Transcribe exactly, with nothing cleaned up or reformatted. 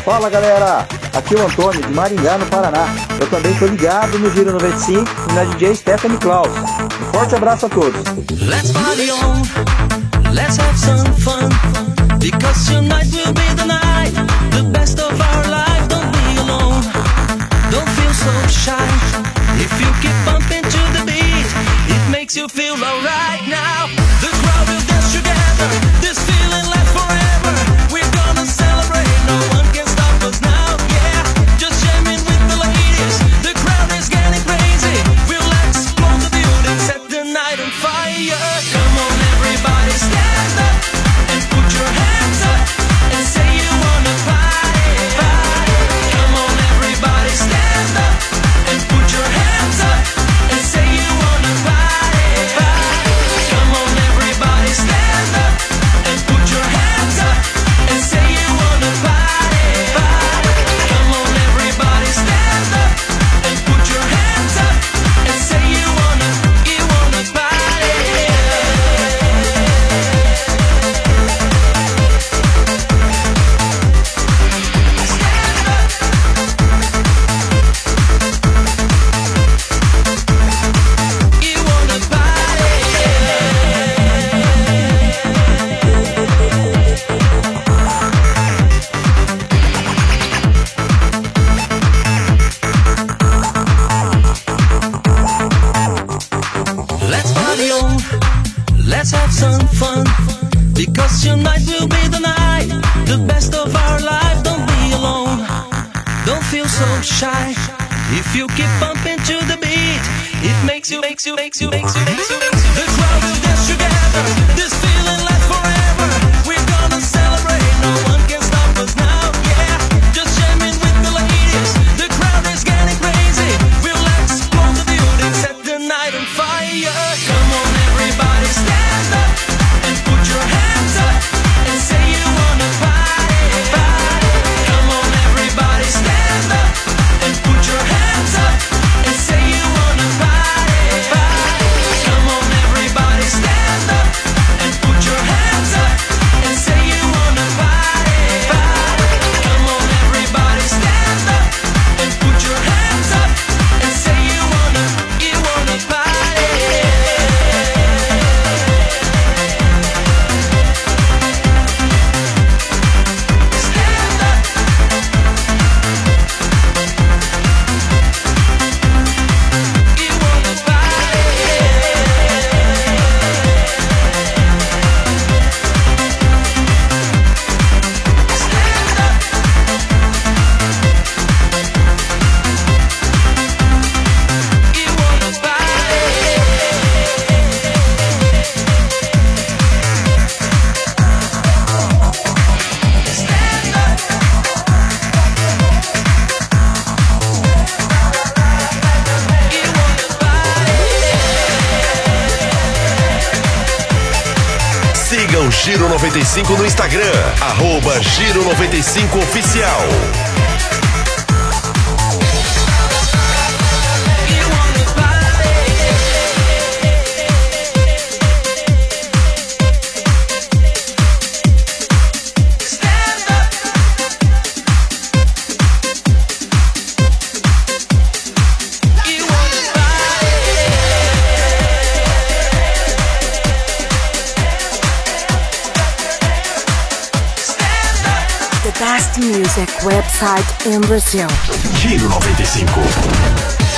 Fala galera, aqui é o Antônio de Maringá, no Paraná. Eu também tô ligado no Giro noventa e cinco e na D J Stephanie Klaus. Um forte abraço a todos. Let's party on, let's have some fun, because tonight will be the night, the best of our life. Don't be alone, don't feel so shy. If you keep bumping to the beat, it makes you feel alright now. The crowd will dance together, this feeling lasts forever. We're gonna celebrate, no one can stop us now, yeah. Just jamming with the ladies, the crowd is getting crazy. We'll explode the building, set the night on fire. Come on everybody, stand up and put your hands up and say you wanna party, party. Come on everybody, stand up and put your hands up and say you wanna party, party. Come on everybody, stand up and put your hands up and say you wanna party, party. Come on everybody, stand up and put your hands up and say you wanna, you wanna party. Stand up. You wanna party. Let's party on, let's have some fun, because tonight will be the night, the best of our life. Don't be alone, don't feel so shy. If you keep bumping to the beat, it makes you, makes you, makes you, makes you, makes you, makes you. The crowd will dance together, this feeling lasts forever. We're gonna celebrate, no one can stop us now, yeah. Just jamming with the ladies, the crowd is getting crazy. We'll explode the building, set the night on fire. Come on everybody, stand up and put your hands up and say you wanna party, party. Come on everybody, stand up and put your hands up and say you wanna party, party. Come on everybody, stand up and put your hands up and say you wanna party, party. Come on everybody, stand up and put your hands up and say you wanna, you wanna party. Stand up. You wanna party. Stand up. You wanna party. Stand up. You wanna party. Siga o Giro noventa e cinco no Instagram, arroba Giro noventa e cinco Oficial. You wanna party. Stand up. You wanna party. Stand up. The best music website in Brazil. Giro noventa e cinco.